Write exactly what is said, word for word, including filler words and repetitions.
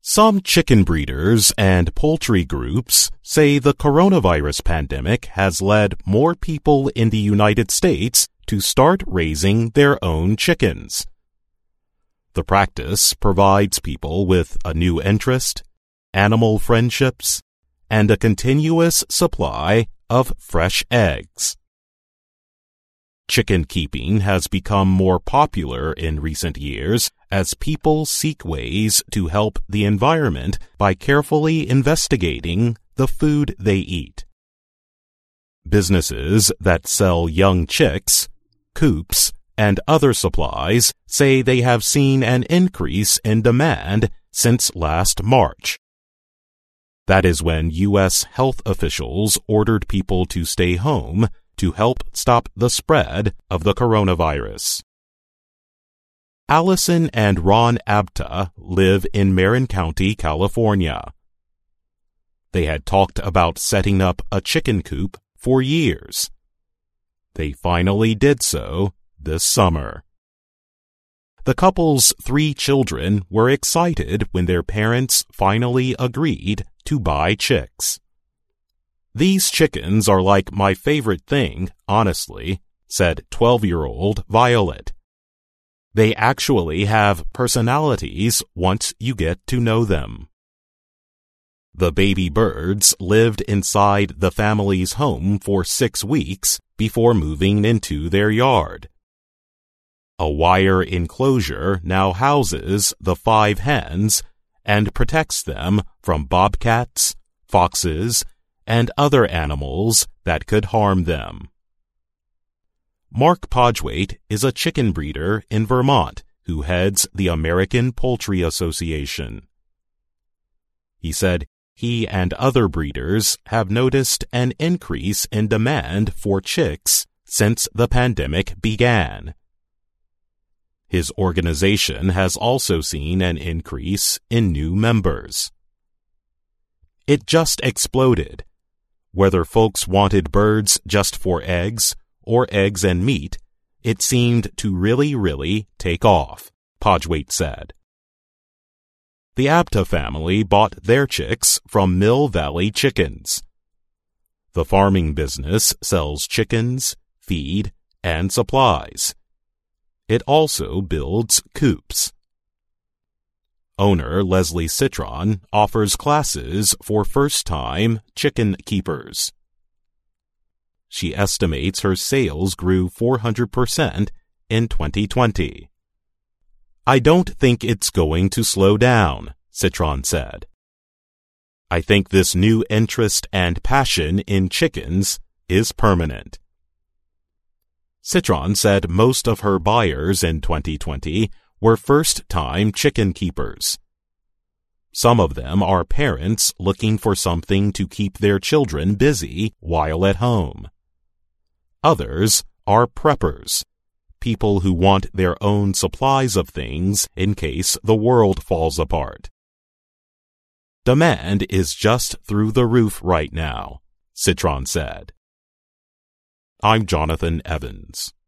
Some chicken breeders and poultry groups say the coronavirus pandemic has led more people in the United States to start raising their own chickens. The practice provides people with a new interest, animal friendships, and a continuous supply of fresh eggs. Chicken keeping has become more popular in recent years as people seek ways to help the environment by carefully investigating the food they eat. Businesses that sell young chicks, coops, and other supplies say they have seen an increase in demand since last March. That is when U S health officials ordered people to stay home to help stop the spread of the coronavirus. Allison and Ron Abta live in Marin County, California. They had talked about setting up a chicken coop for years. They finally did so this summer. The couple's three children were excited when their parents finally agreed to buy chicks. "These chickens are like my favorite thing, honestly," said twelve-year-old Violet. "They actually have personalities once you get to know them." The baby birds lived inside the family's home for six weeks before moving into their yard. A wire enclosure now houses the five hens and protects them from bobcats, foxes, and other animals that could harm them. Mark Podgwaite is a chicken breeder in Vermont who heads the American Poultry Association. He said he and other breeders have noticed an increase in demand for chicks since the pandemic began. His organization has also seen an increase in new members. It just exploded. Whether folks wanted birds just for eggs or eggs and meat, it seemed to really, really take off, Podgwaite said. The Abta family bought their chicks from Mill Valley Chickens. The farming business sells chickens, feed, and supplies. It also builds coops. Owner Leslie Citron offers classes for first-time chicken keepers. She estimates her sales grew four hundred percent in twenty twenty. "I don't think it's going to slow down," Citron said. "I think this new interest and passion in chickens is permanent." Citron said most of her buyers in twenty twenty were first-time chicken keepers. Some of them are parents looking for something to keep their children busy while at home. Others are preppers, people who want their own supplies of things in case the world falls apart. "Demand is just through the roof right now," Citron said. I'm Jonathan Evans.